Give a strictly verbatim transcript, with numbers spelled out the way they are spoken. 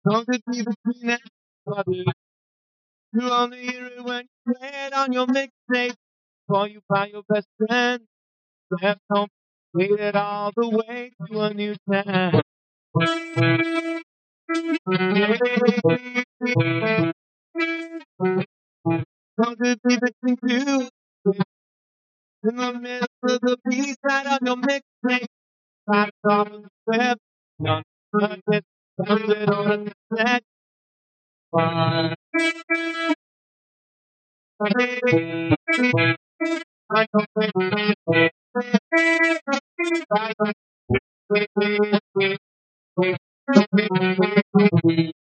Don't it be between that brother? You only hear it when you play it on your mixtape. Call you by your best friend. Perhaps don't wait it all the way to a new town. Don't it be between you? In the midst of the B-side of your mixtape. Right off the step. None of it. Comes it on the set. I don't think